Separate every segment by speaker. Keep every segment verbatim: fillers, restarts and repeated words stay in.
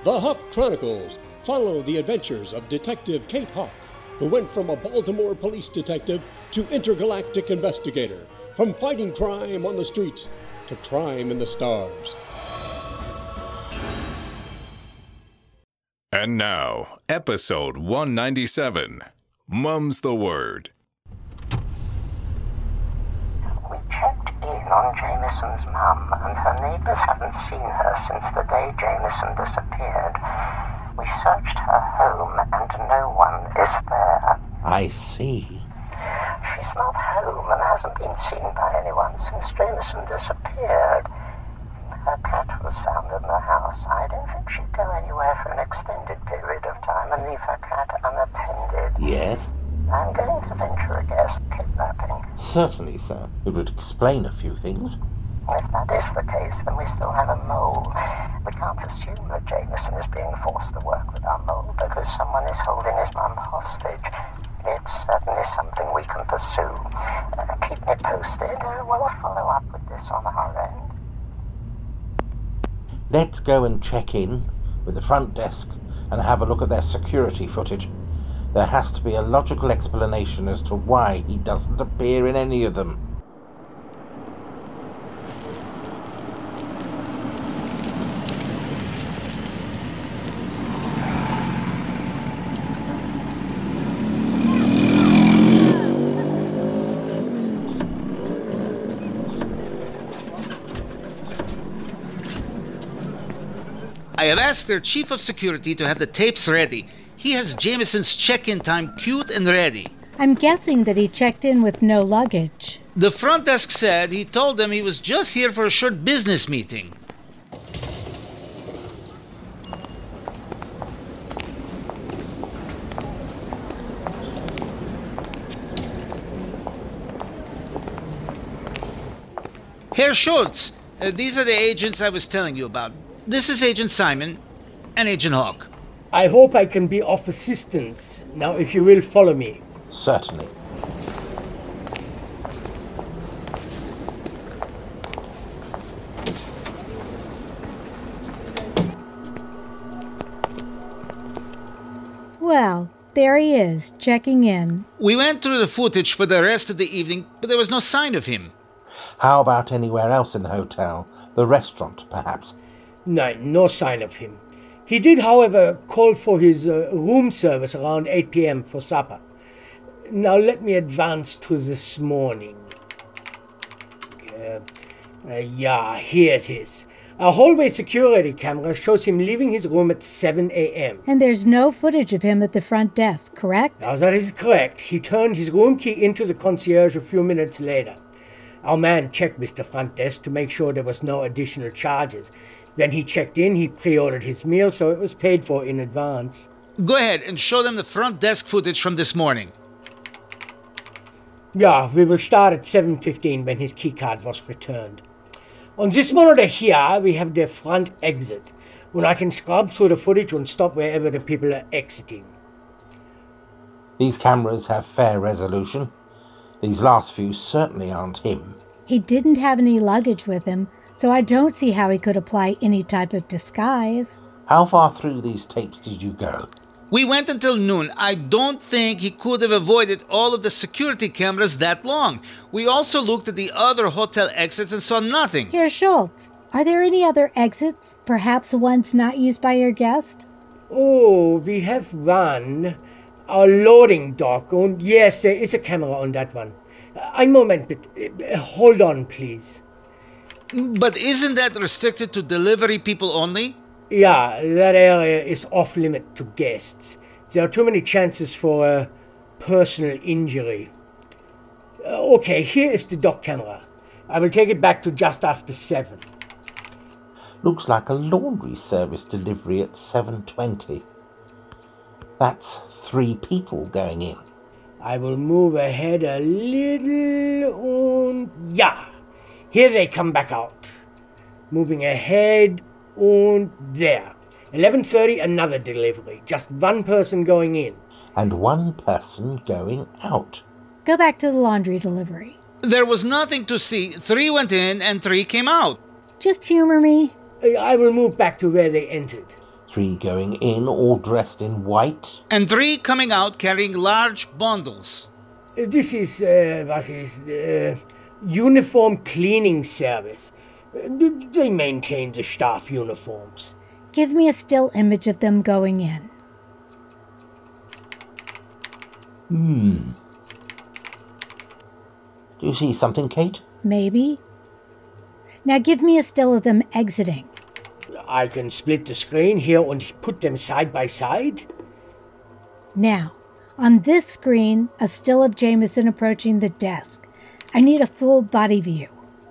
Speaker 1: The Hawk Chronicles follow the adventures of Detective Kate Hawk, who went from a Baltimore police detective to intergalactic investigator, from fighting crime on the streets to crime in the stars.
Speaker 2: And now, episode one ninety-seven, Mum's the Word.
Speaker 3: We checked in on Jameson's mum, and her neighbours haven't seen her since the day Jameson disappeared. We searched her home, and no one is there.
Speaker 4: I see.
Speaker 3: She's not home and hasn't been seen by anyone since Jameson disappeared. Her cat was found in the house. I don't think she'd go anywhere for an extended period of time and leave her cat unattended.
Speaker 4: Yes?
Speaker 3: I'm going to venture a guess kidnapping.
Speaker 4: Certainly, sir. It would explain a few things.
Speaker 3: If that is the case, then we still have a mole. We can't assume that Jameson is being forced to work with our mole because someone is holding his mum hostage. It's certainly something we can pursue. Uh, keep me posted. Uh, we'll follow up with this on our end.
Speaker 4: Let's go and check in with the front desk and have a look at their security footage. There has to be a logical explanation as to why he doesn't appear in any of them.
Speaker 5: I have asked their chief of security to have the tapes ready. He has Jameson's check-in time queued and ready.
Speaker 6: I'm guessing that he checked in with no luggage.
Speaker 5: The front desk said he told them he was just here for a short business meeting. Herr Schultz, uh, these are the agents I was telling you about. This is Agent Simon and Agent Hawk.
Speaker 7: I hope I can be of assistance. Now, if you will follow me.
Speaker 4: Certainly.
Speaker 6: Well, there he is, checking in.
Speaker 5: We went through the footage for the rest of the evening, but there was no sign of him.
Speaker 4: How about anywhere else in the hotel? The restaurant, perhaps?
Speaker 7: No, no sign of him. He did, however, call for his uh, room service around eight p.m. for supper. Now let me advance to this morning. Uh, uh, yeah, here it is. A hallway security camera shows him leaving his room at seven a.m.
Speaker 6: And there's no footage of him at the front desk, correct?
Speaker 7: Now that is correct. He turned his room key into the concierge a few minutes later. Our man checked Mister Front Desk to make sure there was no additional charges. When he checked in, he pre-ordered his meal, so it was paid for in advance.
Speaker 5: Go ahead and show them the front desk footage from this morning.
Speaker 7: Yeah, we will start at seven fifteen when his keycard was returned. On this monitor here, we have the front exit, when I can scrub through the footage and stop wherever the people are exiting.
Speaker 4: These cameras have fair resolution. These last few certainly aren't him.
Speaker 6: He didn't have any luggage with him, so I don't see how he could apply any type of disguise.
Speaker 4: How far through these tapes did you go?
Speaker 5: We went until noon. I don't think he could have avoided all of the security cameras that long. We also looked at the other hotel exits and saw nothing.
Speaker 6: Herr Schultz, are there any other exits, perhaps ones not used by your guest?
Speaker 7: Oh, we have one. A loading dock. And yes, there is a camera on that one. A moment, but uh, hold on, please.
Speaker 5: But isn't that restricted to delivery people only?
Speaker 7: Yeah, that area is off-limit to guests. There are too many chances for uh, personal injury. Uh, okay, here is the dock camera. I will take it back to just after seven.
Speaker 4: Looks like a laundry service delivery at seven twenty. That's three people going in.
Speaker 7: I will move ahead a little and yeah, here they come back out. Moving ahead and there. eleven thirty, another delivery. Just one person going in.
Speaker 4: And one person going out.
Speaker 6: Go back to the laundry delivery.
Speaker 5: There was nothing to see. Three went in and three came out.
Speaker 6: Just humor me.
Speaker 7: I will move back to where they entered.
Speaker 4: Three going in, all dressed in white.
Speaker 5: And three coming out carrying large bundles.
Speaker 7: This is, uh, what is, uh, Uniform Cleaning Service. They maintain the staff uniforms.
Speaker 6: Give me a still image of them going in.
Speaker 4: Hmm. Do you see something, Kate?
Speaker 6: Maybe. Now give me a still of them exiting.
Speaker 7: I can split the screen here and put them side by side.
Speaker 6: Now, on this screen, a still of Jameson approaching the desk. I need a full body view.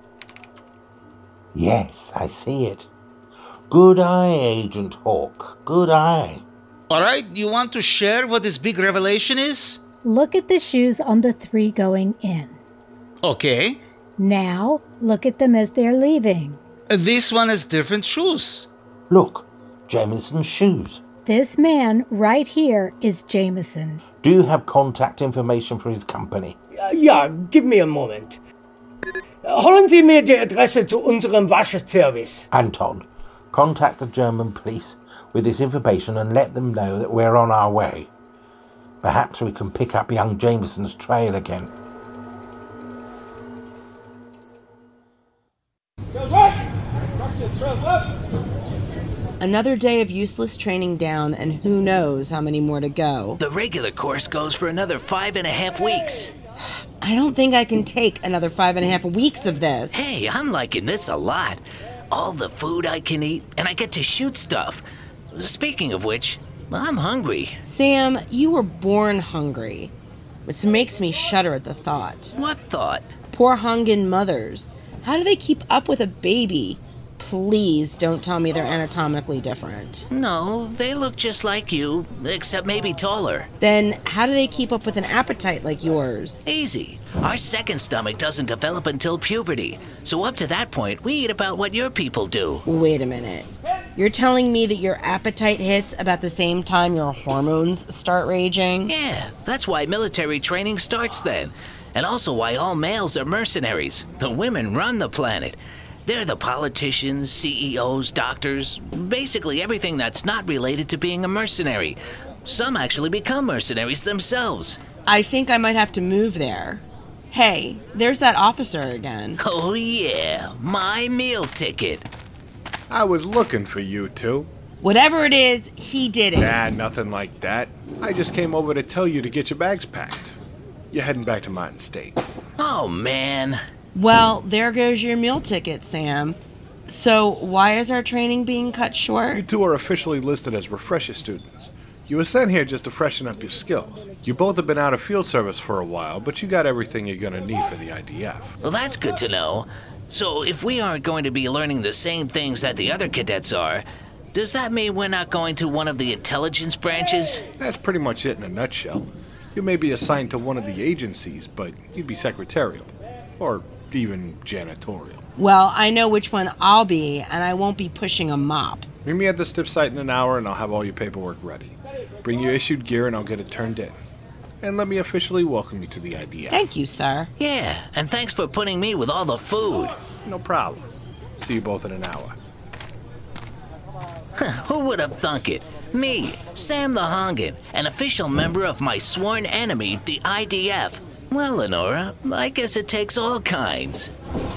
Speaker 4: Yes, I see it. Good eye, Agent Hawk. Good eye.
Speaker 5: All right, you want to share what this big revelation is?
Speaker 6: Look at the shoes on the three going in.
Speaker 5: Okay.
Speaker 6: Now, look at them as they're leaving.
Speaker 5: This one has different shoes.
Speaker 4: Look, Jameson's shoes.
Speaker 6: This man right here is Jameson.
Speaker 4: Do you have contact information for his company?
Speaker 7: Uh, ja, gib mir einen Moment. Holen Sie mir die Adresse zu unserem Waschservice.
Speaker 4: Anton, contact the German police with this information and let them know that we're on our way. Perhaps we can pick up young Jameson's trail again.
Speaker 8: Another day of useless training down, and who knows how many more to go.
Speaker 9: The regular course goes for another five and a half weeks.
Speaker 8: I don't think I can take another five and a half weeks of this.
Speaker 9: Hey, I'm liking this a lot. All the food I can eat, and I get to shoot stuff. Speaking of which, I'm hungry.
Speaker 8: Sam, you were born hungry, which makes me shudder at the thought.
Speaker 9: What thought?
Speaker 8: Poor Hungan mothers. How do they keep up with a baby? Please don't tell me they're anatomically different.
Speaker 9: No, they look just like you, except maybe taller.
Speaker 8: Then how do they keep up with an appetite like yours?
Speaker 9: Easy. Our second stomach doesn't develop until puberty, so up to that point, we eat about what your people do.
Speaker 8: Wait a minute. You're telling me that your appetite hits about the same time your hormones start raging?
Speaker 9: Yeah, that's why military training starts then. And also why all males are mercenaries. The women run the planet. They're the politicians, C E Os, doctors, basically everything that's not related to being a mercenary. Some actually become mercenaries themselves.
Speaker 8: I think I might have to move there. Hey, there's that officer again.
Speaker 9: Oh yeah, my meal ticket.
Speaker 10: I was looking for you two.
Speaker 8: Whatever it is, he did it.
Speaker 10: Nah, nothing like that. I just came over to tell you to get your bags packed. You're heading back to Martin State.
Speaker 9: Oh man.
Speaker 8: Well, there goes your meal ticket, Sam. So, why is our training being cut short?
Speaker 10: You two are officially listed as refresher students. You were sent here just to freshen up your skills. You both have been out of field service for a while, but you got everything you're gonna need for the I D F.
Speaker 9: Well, that's good to know. So, if we aren't going to be learning the same things that the other cadets are, does that mean we're not going to one of the intelligence branches?
Speaker 10: That's pretty much it in a nutshell. You may be assigned to one of the agencies, but you'd be secretarial. Or even janitorial.
Speaker 8: Well, I know which one I'll be, and I won't be pushing a mop.
Speaker 10: Meet me at the STIP site in an hour and I'll have all your paperwork ready. Bring your issued gear and I'll get it turned in. And let me officially welcome you to the I D F.
Speaker 8: Thank you, sir.
Speaker 9: Yeah, and thanks for putting me with all the food.
Speaker 10: No problem. See you both in an hour.
Speaker 9: Who would have thunk it? Me, Sam the Hungan, an official member of my sworn enemy, the I D F. Well, Lenora, I guess it takes all kinds.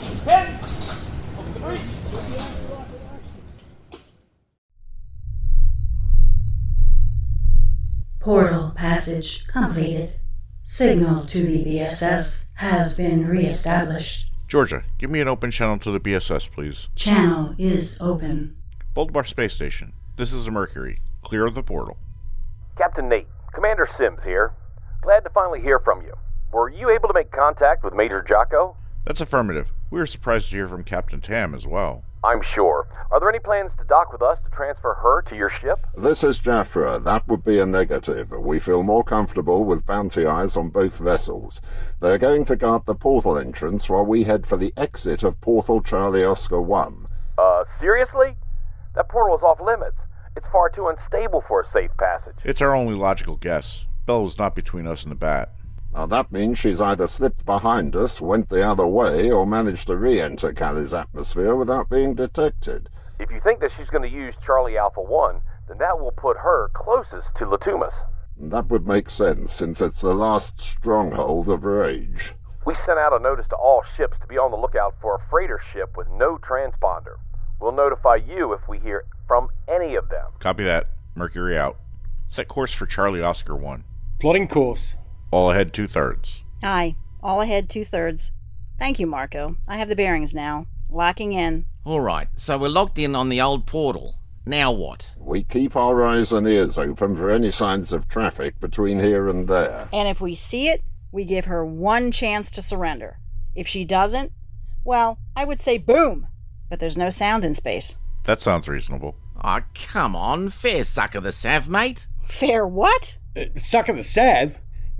Speaker 11: Portal passage completed. Signal to the B S S has been re-established.
Speaker 12: Georgia, give me an open channel to the B S S, please.
Speaker 11: Channel is open.
Speaker 12: Baltimore Space Station. This is the Mercury. Clear of the portal.
Speaker 13: Captain Nate, Commander Sims here. Glad to finally hear from you. Were you able to make contact with Major Jocko?
Speaker 12: That's affirmative. We were surprised to hear from Captain Tam as well.
Speaker 13: I'm sure. Are there any plans to dock with us to transfer her to your ship?
Speaker 14: This is Jaffra. That would be a negative. We feel more comfortable with bounty eyes on both vessels. They're going to guard the portal entrance while we head for the exit of Portal Charlie Oscar one.
Speaker 13: Uh, seriously? That portal is off limits. It's far too unstable for a safe passage.
Speaker 12: It's our only logical guess. Bell was not between us and the Bat.
Speaker 14: Now that means she's either slipped behind us, went the other way, or managed to re-enter Callie's atmosphere without being detected.
Speaker 13: If you think that she's going to use Charlie Alpha one, then that will put her closest to Latumas.
Speaker 14: That would make sense, since it's the last stronghold of Rage.
Speaker 13: We sent out a notice to all ships to be on the lookout for a freighter ship with no transponder. We'll notify you if we hear from any of them.
Speaker 12: Copy that. Mercury out. Set course for Charlie Oscar one.
Speaker 7: Plotting course.
Speaker 12: All ahead two-thirds.
Speaker 15: Aye. All ahead two-thirds. Thank you, Marco. I have the bearings now. Locking in.
Speaker 16: All right, so we're locked in on the old portal. Now what?
Speaker 14: We keep our eyes and ears open for any signs of traffic between here and there.
Speaker 15: And if we see it, we give her one chance to surrender. If she doesn't, well, I would say boom. But there's no sound in space.
Speaker 12: That sounds reasonable.
Speaker 16: Oh, come on. Fair suck of the sav, mate.
Speaker 15: Fair what?
Speaker 7: Uh, suck of the sav?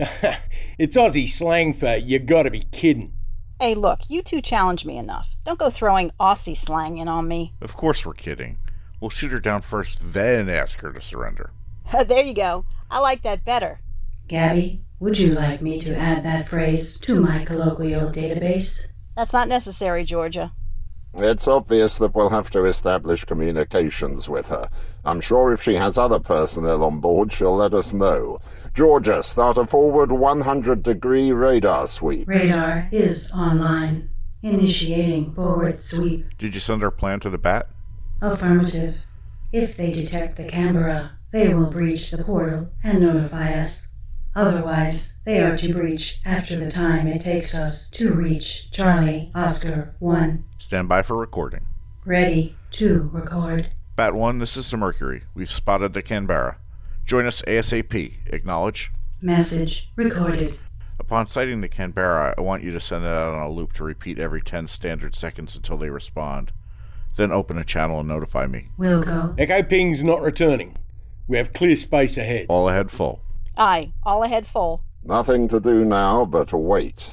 Speaker 7: It's Aussie slang for you gotta be kidding.
Speaker 15: Hey, look, you two challenge me enough. Don't go throwing Aussie slang in on me.
Speaker 12: Of course we're kidding. We'll shoot her down first, then ask her to surrender.
Speaker 15: There you go. I like that better.
Speaker 11: Gabby, would you like me to add that phrase to my colloquial database?
Speaker 15: That's not necessary, Georgia.
Speaker 14: It's obvious that we'll have to establish communications with her. I'm sure if she has other personnel on board, she'll let us know. Georgia, start a forward one hundred degree radar sweep.
Speaker 11: Radar is online. Initiating forward sweep.
Speaker 12: Did you send our plan to the Bat?
Speaker 11: Affirmative. If they detect the Canberra, they will breach the portal and notify us. Otherwise, they are to breach after the time it takes us to reach Charlie Oscar one.
Speaker 12: Stand by for recording.
Speaker 11: Ready to record.
Speaker 12: Bat one, this is the Mercury. We've spotted the Canberra. Join us ASAP. Acknowledge.
Speaker 11: Message recorded.
Speaker 12: Upon sighting the Canberra, I want you to send it out on a loop to repeat every ten standard seconds until they respond. Then open a channel and notify me.
Speaker 11: Will go.
Speaker 7: Echo ping's not returning. We have clear space ahead.
Speaker 12: All ahead full.
Speaker 15: Aye, all ahead full.
Speaker 14: Nothing to do now but wait.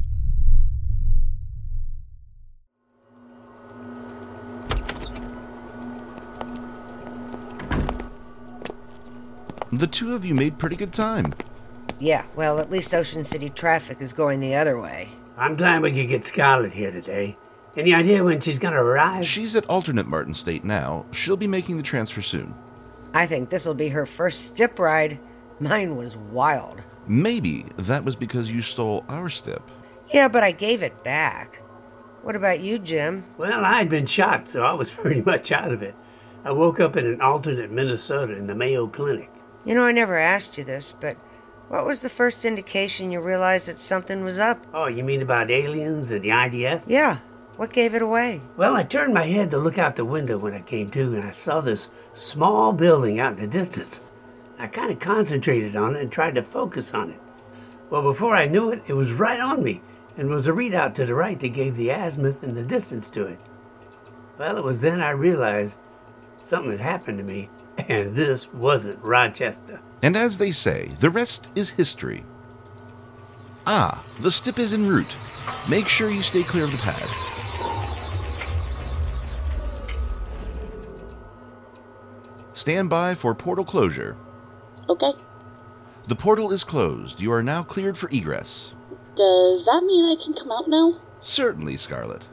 Speaker 17: The two of you made pretty good time.
Speaker 18: Yeah, well, at least Ocean City traffic is going the other way.
Speaker 7: I'm glad we could get Scarlett here today. Any idea when she's gonna arrive?
Speaker 17: She's at alternate Martin State now. She'll be making the transfer soon.
Speaker 18: I think this'll be her first stip ride. Mine was wild.
Speaker 17: Maybe that was because you stole our stip.
Speaker 18: Yeah, but I gave it back. What about you, Jim?
Speaker 7: Well, I'd been shot, so I was pretty much out of it. I woke up in an alternate Minnesota in the Mayo Clinic.
Speaker 18: You know, I never asked you this, but what was the first indication you realized that something was up?
Speaker 7: Oh, you mean about aliens and the I D F?
Speaker 18: Yeah. What gave it away?
Speaker 7: Well, I turned my head to look out the window when I came to, and I saw this small building out in the distance. I kind of concentrated on it and tried to focus on it. Well, before I knew it, it was right on me, and was a readout to the right that gave the azimuth and the distance to it. Well, it was then I realized something had happened to me, and this wasn't Rochester.
Speaker 17: And as they say, the rest is history. Ah, the stip is en route. Make sure you stay clear of the pad. Stand by for portal closure.
Speaker 19: Okay.
Speaker 17: The portal is closed. You are now cleared for egress.
Speaker 19: Does that mean I can come out now?
Speaker 17: Certainly, Scarlett.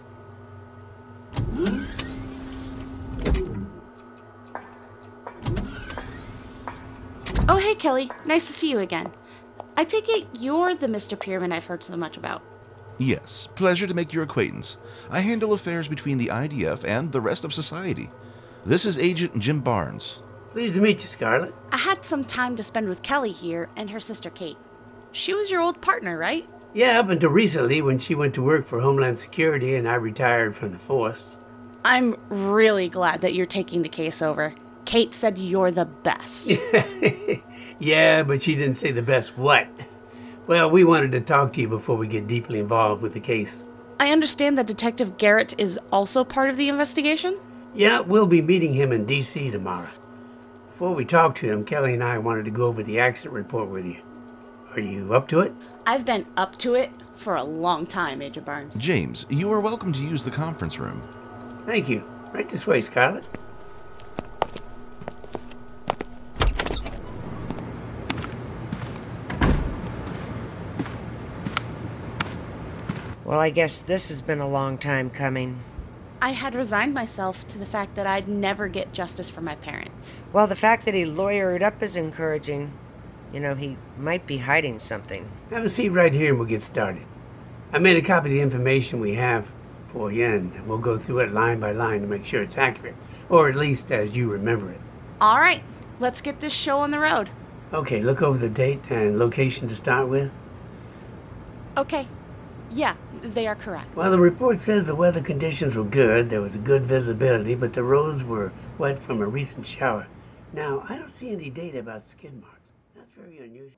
Speaker 19: Oh, hey, Kelly. Nice to see you again. I take it you're the Mister Pierman I've heard so much about.
Speaker 17: Yes, pleasure to make your acquaintance. I handle affairs between the I D F and the rest of society. This is Agent Jim Barnes.
Speaker 7: Pleased to meet you, Scarlett.
Speaker 19: I had some time to spend with Kelly here and her sister Kate. She was your old partner, right?
Speaker 7: Yeah, up until recently when she went to work for Homeland Security and I retired from the force.
Speaker 19: I'm really glad that you're taking the case over. Kate said you're the best.
Speaker 7: Yeah, but she didn't say the best what. Well, we wanted to talk to you before we get deeply involved with the case.
Speaker 19: I understand that Detective Garrett is also part of the investigation?
Speaker 7: Yeah, we'll be meeting him in D C tomorrow. Before we talk to him, Kelly and I wanted to go over the accident report with you. Are you up to it?
Speaker 19: I've been up to it for a long time, Agent Barnes.
Speaker 17: James, you are welcome to use the conference room.
Speaker 7: Thank you. Right this way, Scarlett.
Speaker 18: Well, I guess this has been a long time coming.
Speaker 19: I had resigned myself to the fact that I'd never get justice for my parents.
Speaker 18: Well, the fact that he lawyered up is encouraging. You know, he might be hiding something.
Speaker 20: Have a seat right here and we'll get started. I made a copy of the information we have for you, and we'll go through it line by line to make sure it's accurate, or at least as you remember it.
Speaker 19: All right, let's get this show on the road.
Speaker 20: Okay, look over the date and location to start with.
Speaker 19: Okay. Yeah, they are correct.
Speaker 20: Well, the report says the weather conditions were good. There was a good visibility, but the roads were wet from a recent shower. Now, I don't see any data about skid marks. That's very unusual.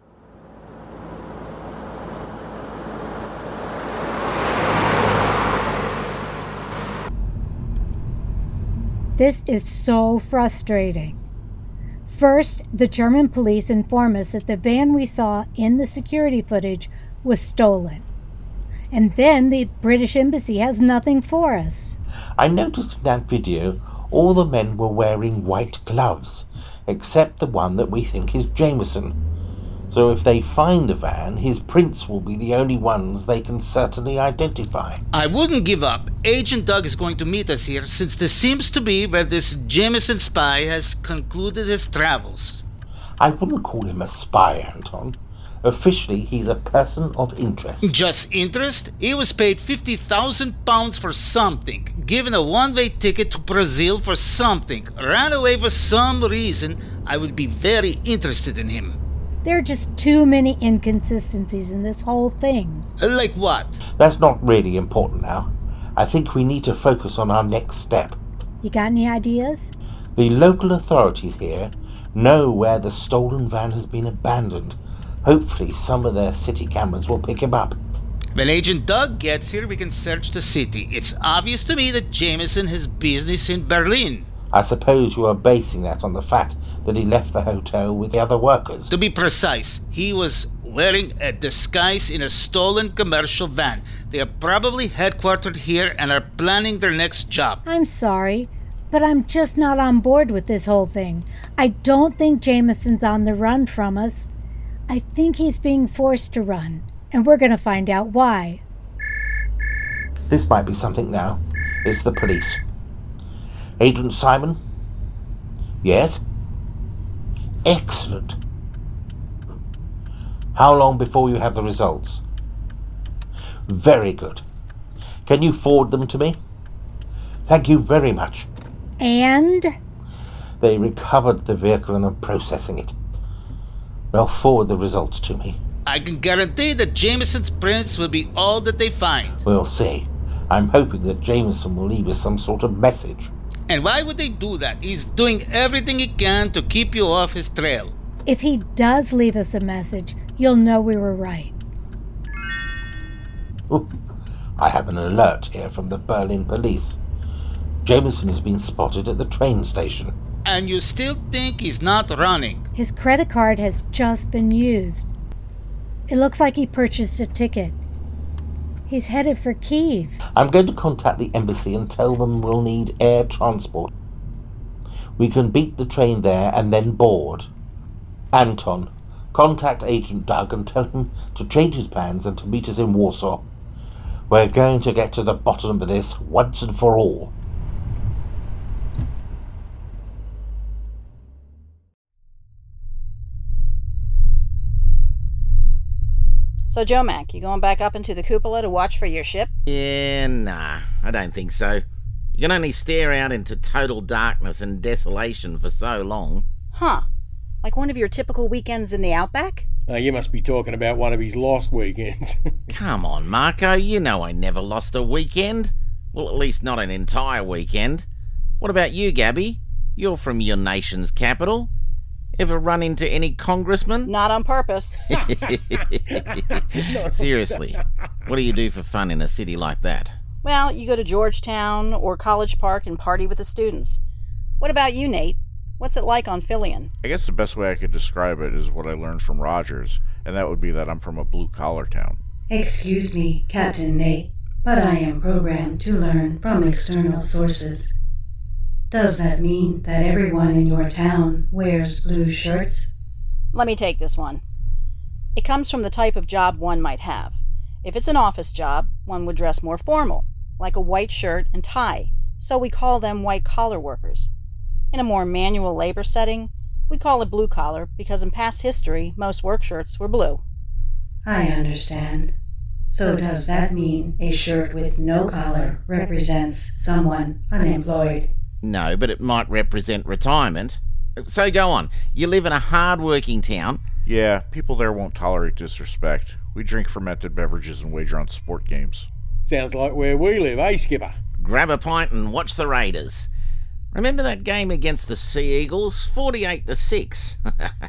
Speaker 6: This is so frustrating. First, the German police inform us that the van we saw in the security footage was stolen. And then the British Embassy has nothing for us.
Speaker 4: I noticed in that video all the men were wearing white gloves, except the one that we think is Jameson. So if they find the van, his prints will be the only ones they can certainly identify.
Speaker 5: I wouldn't give up. Agent Doug is going to meet us here, since this seems to be where this Jameson spy has concluded his travels.
Speaker 4: I wouldn't call him a spy, Anton. Officially, he's a person of interest.
Speaker 5: Just interest? He was paid fifty thousand pounds for something, given a one-way ticket to Brazil for something, ran away for some reason. I would be very interested in him.
Speaker 6: There are just too many inconsistencies in this whole thing.
Speaker 5: Like what?
Speaker 4: That's not really important now. I think we need to focus on our next step.
Speaker 6: You got any ideas?
Speaker 4: The local authorities here know where the stolen van has been abandoned. Hopefully some of their city cameras will pick him up.
Speaker 5: When Agent Doug gets here, we can search the city. It's obvious to me that Jameson has business in Berlin.
Speaker 4: I suppose you are basing that on the fact that he left the hotel with the other workers.
Speaker 5: To be precise, he was wearing a disguise in a stolen commercial van. They are probably headquartered here and are planning their next job.
Speaker 6: I'm sorry, but I'm just not on board with this whole thing. I don't think Jameson's on the run from us. I think he's being forced to run, and we're going to find out why.
Speaker 4: This might be something now. It's the police. Agent Simon? Yes? Excellent. How long before you have the results? Very good. Can you forward them to me? Thank you very much.
Speaker 6: And?
Speaker 4: They recovered the vehicle and are processing it. They'll forward the results to me.
Speaker 5: I can guarantee that Jameson's prints will be all that they find.
Speaker 4: We'll see. I'm hoping that Jameson will leave us some sort of message.
Speaker 5: And why would they do that? He's doing everything he can to keep you off his trail.
Speaker 6: If he does leave us a message, you'll know we were right.
Speaker 4: Ooh, I have an alert here from the Berlin police. Jameson has been spotted at the train station.
Speaker 5: And you still think he's not running?
Speaker 6: His credit card has just been used. It looks like he purchased a ticket. He's headed for Kyiv.
Speaker 4: I'm going to contact the embassy and tell them we'll need air transport. We can beat the train there and then board. Anton, contact Agent Doug and tell him to change his plans and to meet us in Warsaw. We're going to get to the bottom of this once and for all.
Speaker 15: So, Joe Mac, you going back up into the cupola to watch for your ship?
Speaker 16: Yeah, nah, I don't think so. You can only stare out into total darkness and desolation for so long.
Speaker 15: Huh. Like one of your typical weekends in the outback?
Speaker 21: Uh, you must be talking about one of his lost weekends.
Speaker 16: Come on, Marco, you know I never lost a weekend. Well, at least not an entire weekend. What about you, Gabby? You're from your nation's capital. Ever run into any congressmen?
Speaker 15: Not on purpose.
Speaker 16: Seriously, what do you do for fun in a city like that?
Speaker 15: Well, you go to Georgetown or College Park and party with the students. What about you, Nate? What's it like on Fillion?
Speaker 12: I guess the best way I could describe it is what I learned from Rogers, and that would be that I'm from a blue-collar town.
Speaker 11: Excuse me, Captain Nate, but I am programmed to learn from external sources. Does that mean that everyone in your town wears blue shirts?
Speaker 15: Let me take this one. It comes from the type of job one might have. If it's an office job, one would dress more formal. like a white shirt and tie, so we call them white-collar workers. In a more manual labor setting, we call it blue-collar because in past history, most work shirts were blue.
Speaker 11: I understand. So does that mean a shirt with no collar represents someone unemployed?
Speaker 16: No, but it might represent retirement. So go on. You live in a hard-working town.
Speaker 12: Yeah, people there won't tolerate disrespect. We drink fermented beverages and wager on sport games.
Speaker 21: Sounds like where we live, eh, Skipper?
Speaker 16: Grab a pint and watch the Raiders. Remember that game against the Sea Eagles? forty-eight to six.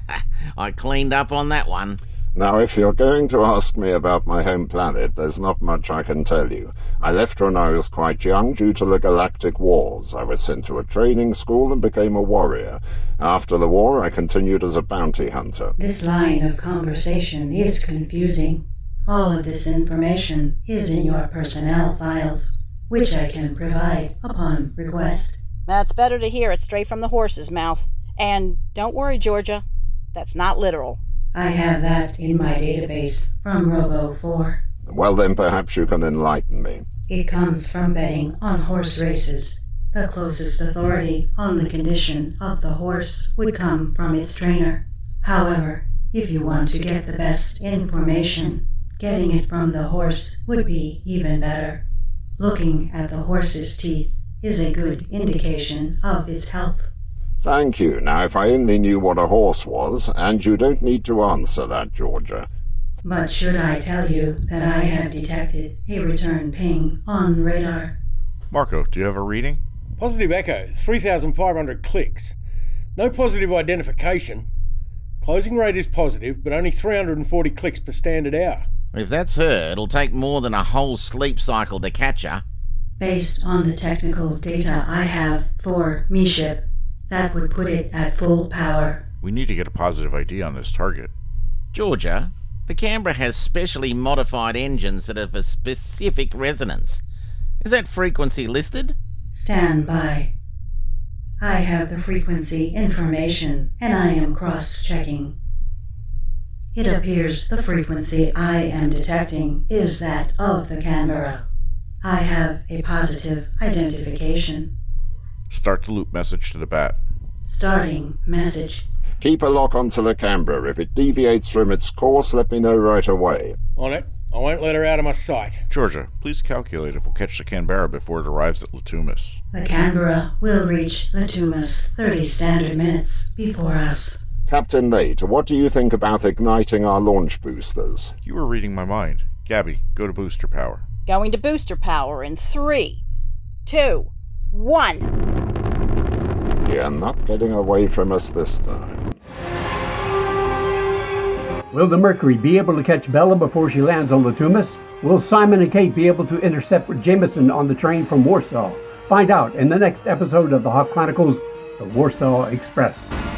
Speaker 16: I cleaned up on that one.
Speaker 14: Now, if you're going to ask me about my home planet, there's not much I can tell you. I left when I was quite young due to the Galactic Wars. I was sent to a training school and became a warrior. After the war, I continued as a bounty hunter.
Speaker 11: This line of conversation is confusing. All of this information is in your personnel files, which I can provide upon request.
Speaker 15: That's better to hear it straight from the horse's mouth. And don't worry, Georgia, that's not literal.
Speaker 11: I have that in my database from Robo four.
Speaker 14: Well, then perhaps you can enlighten me.
Speaker 11: It comes from betting on horse races. The closest authority on the condition of the horse would come from its trainer. However, if you want to get the best information, getting it from the horse would be even better. Looking at the horse's teeth is a good indication of its health.
Speaker 14: Thank you. Now, if I only knew what a horse was, and you don't need to answer that, Georgia.
Speaker 11: But should I tell you that I have detected a return ping on radar?
Speaker 12: Marco, do you have a reading?
Speaker 21: Positive echo, three thousand five hundred clicks. No positive identification. Closing rate is positive, but only three hundred forty clicks per standard hour.
Speaker 16: If that's her, it'll take more than a whole sleep cycle to catch her.
Speaker 11: Based on the technical data I have for MeShip, that would put it at full power.
Speaker 12: We need to get a positive I D on this target.
Speaker 16: Georgia, the Canberra has specially modified engines that have a specific resonance. Is that frequency listed?
Speaker 11: Stand by. I have the frequency information, and I am cross-checking. It appears the frequency I am detecting is that of the Canberra. I have a positive identification.
Speaker 12: Start the loop message to the bat.
Speaker 11: Starting message.
Speaker 14: Keep a lock onto the Canberra. If it deviates from its course, let me know right away.
Speaker 21: On it. I won't let her out of my sight.
Speaker 12: Georgia, please calculate if we'll catch the Canberra before it arrives at Latumas.
Speaker 11: The Canberra will reach Latumas thirty standard minutes before us.
Speaker 14: Captain Nate, what do you think about igniting our launch boosters?
Speaker 12: You were reading my mind. Gabby, go to booster power.
Speaker 15: Going to booster power in three, two, one.
Speaker 14: You're not getting away from us this time.
Speaker 1: Will the Mercury be able to catch Bella before she lands on Latumas? Will Simon and Kate be able to intercept Jameson on the train from Warsaw? Find out in the next episode of the Hawk Chronicles, The Warsaw Express.